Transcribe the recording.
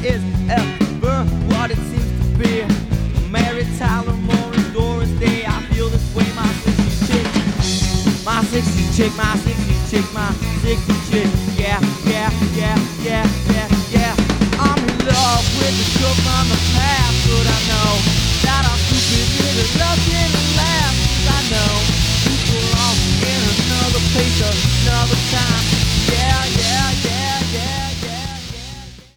is ever what it seems to be. Mary Tyler Moore and Doris Day. I feel this way, my 60 chick. My 60 chick, my 60 chick, my 60 chick. Yeah, yeah, yeah, yeah, yeah, yeah. I'm in love with the girl from the past, but I know that I'm stupid, nigga, nothing to last. I know people are in another place, another time. Yeah, yeah, yeah.